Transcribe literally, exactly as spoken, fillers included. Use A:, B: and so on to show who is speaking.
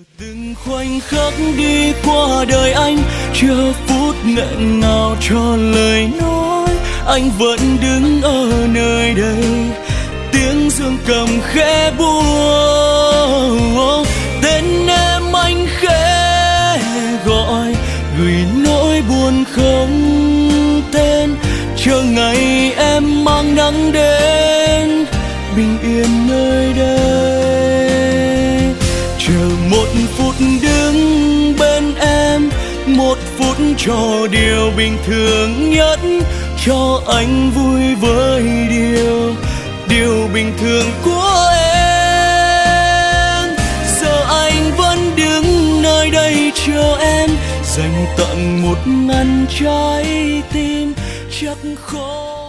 A: từng khoảnh khắc đi qua đời anh, chờ phút nghẹn ngào cho lời nói, anh vẫn đứng ở nơi đây, tiếng dương cầm khẽ buông tên em anh khẽ gọi, gửi nỗi buồn không tên, chờ ngày em mang nắng đến bình yên nơi đây. Chờ một phút đứng bên em, một phút cho điều bình thường nhất, cho anh vui với điều điều bình thường của em. Giờ anh vẫn đứng nơi đây chờ em, dành tận một ngàn trái tim chắc khó.